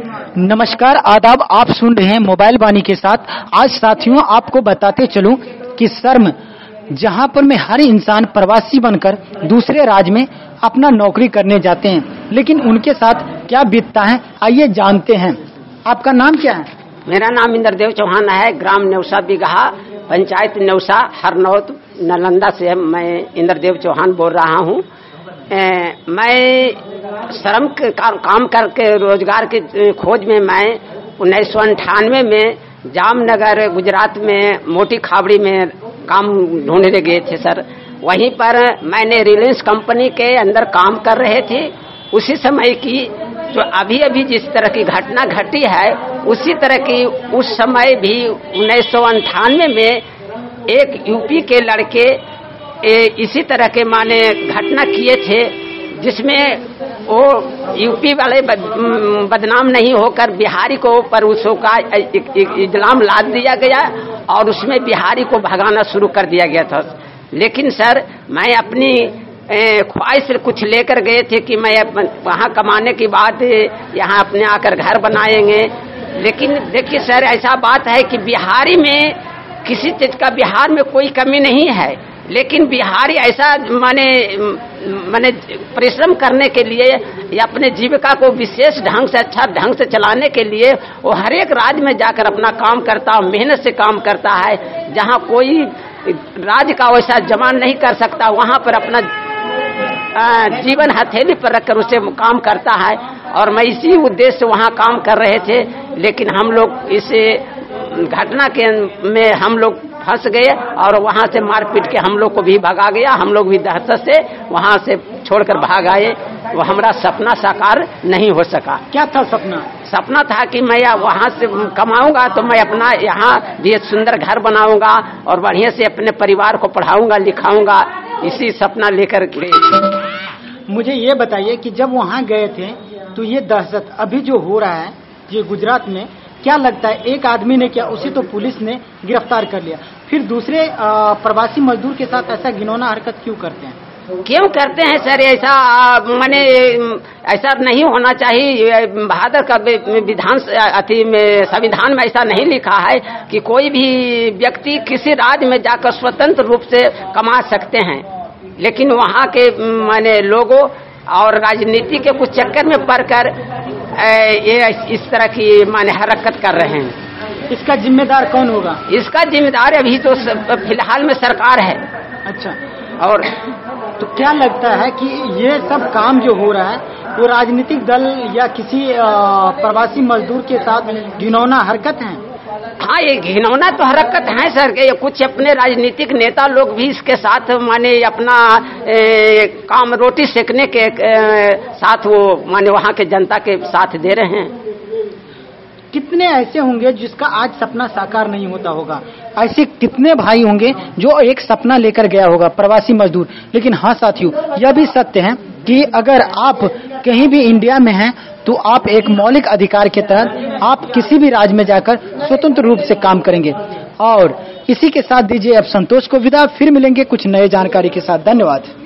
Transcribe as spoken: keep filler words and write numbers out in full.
नमस्कार, आदाब। आप सुन रहे हैं मोबाइल वाणी के साथ। आज साथियों आपको बताते चलूं कि शर्म जहां पर में हर इंसान प्रवासी बनकर दूसरे राज्य में अपना नौकरी करने जाते हैं, लेकिन उनके साथ क्या बीतता है आइए जानते हैं। आपका नाम क्या है? मेरा नाम इंद्रदेव चौहान है। ग्राम नेवसा बिगहा, पंचायत नेवसा, हरनौत, नालंदा से मैं इंद्रदेव चौहान बोल रहा हूँ। मैं श्रम के काम, काम करके रोजगार के खोज में मैं उन्नीस सौ अंठानवे में जामनगर गुजरात में मोटी खाबड़ी में काम ढूंढने गए थे सर। वहीं पर मैंने रिलायंस कंपनी के अंदर काम कर रहे थे। उसी समय की जो अभी अभी जिस तरह की घटना घटी है उसी तरह की उस समय भी उन्नीस सौ अंठानवे में एक यूपी के लड़के इसी तरह के माने घटना किए थे, जिसमें वो यूपी वाले बदनाम नहीं होकर बिहारी को पर उसका इल्जाम लाद दिया गया और उसमें बिहारी को भगाना शुरू कर दिया गया था। लेकिन सर मैं अपनी ख्वाहिश कुछ लेकर गए थे कि मैं वहाँ कमाने की बात यहाँ अपने आकर घर बनाएंगे। लेकिन देखिए सर, ऐसा बात है कि बिहारी में किसी चीज का बिहार में कोई कमी नहीं है, लेकिन बिहारी ऐसा माने माने परिश्रम करने के लिए या अपने जीविका को विशेष ढंग से अच्छा ढंग से चलाने के लिए वो हर एक राज्य में जाकर अपना काम करता है, मेहनत से काम करता है। जहाँ कोई राज्य का वैसा जमान नहीं कर सकता वहाँ पर अपना जीवन हथेली पर रखकर उसे काम करता है। और मैं इसी उद्देश्य से वहाँ काम कर रहे थे, लेकिन हम लोग इस घटना के में हम लोग फंस गए और वहाँ से मार पीट के हम लोग को भी भगा गया। हम लोग भी दहशत से वहाँ से छोड़कर भाग आए। वो हमारा सपना साकार नहीं हो सका। क्या था सपना? सपना था कि मैं वहाँ से कमाऊंगा तो मैं अपना यहाँ भी एक सुंदर घर बनाऊंगा और बढ़िया से अपने परिवार को पढ़ाऊंगा लिखाऊंगा। इसी सपना लेकर के। मुझे ये बताइए कि जब वहाँ गए थे तो ये दहशत अभी जो हो रहा है ये गुजरात में, क्या लगता है एक आदमी ने क्या, उसे तो पुलिस ने गिरफ्तार कर लिया, फिर दूसरे प्रवासी मजदूर के साथ ऐसा घिनौना हरकत क्यों करते हैं? क्यों करते हैं सर? ऐसा माने ऐसा नहीं होना चाहिए। भारत का विधान अति में संविधान में ऐसा नहीं लिखा है कि कोई भी व्यक्ति किसी राज्य में जाकर स्वतंत्र रूप से कमा सकते हैं, लेकिन वहाँ के माने लोगों और राजनीति के कुछ चक्कर में पड़कर ये इस तरह की माने हरकत कर रहे हैं। इसका जिम्मेदार कौन होगा? इसका जिम्मेदार अभी तो फिलहाल में सरकार है। अच्छा, और तो क्या लगता है कि ये सब काम जो हो रहा है वो राजनीतिक दल या किसी प्रवासी मजदूर के साथ घिनौना हरकत है? हाँ, ये घिनौना तो हरकत है सर। ये कुछ अपने राजनीतिक नेता लोग भी इसके साथ माने अपना ए, काम रोटी सेकने के ए, साथ वो माने वहाँ के जनता के साथ दे रहे हैं। कितने ऐसे होंगे जिसका आज सपना साकार नहीं होता होगा? ऐसे कितने भाई होंगे जो एक सपना लेकर गया होगा प्रवासी मजदूर। लेकिन हाँ साथियों, यह भी सत्य है कि अगर आप कहीं भी इंडिया में हैं तो आप एक मौलिक अधिकार के तहत आप किसी भी राज्य में जाकर स्वतंत्र रूप से काम करेंगे। और इसी के साथ दीजिए अब संतोष को विदा। फिर मिलेंगे कुछ नए जानकारी के साथ। धन्यवाद।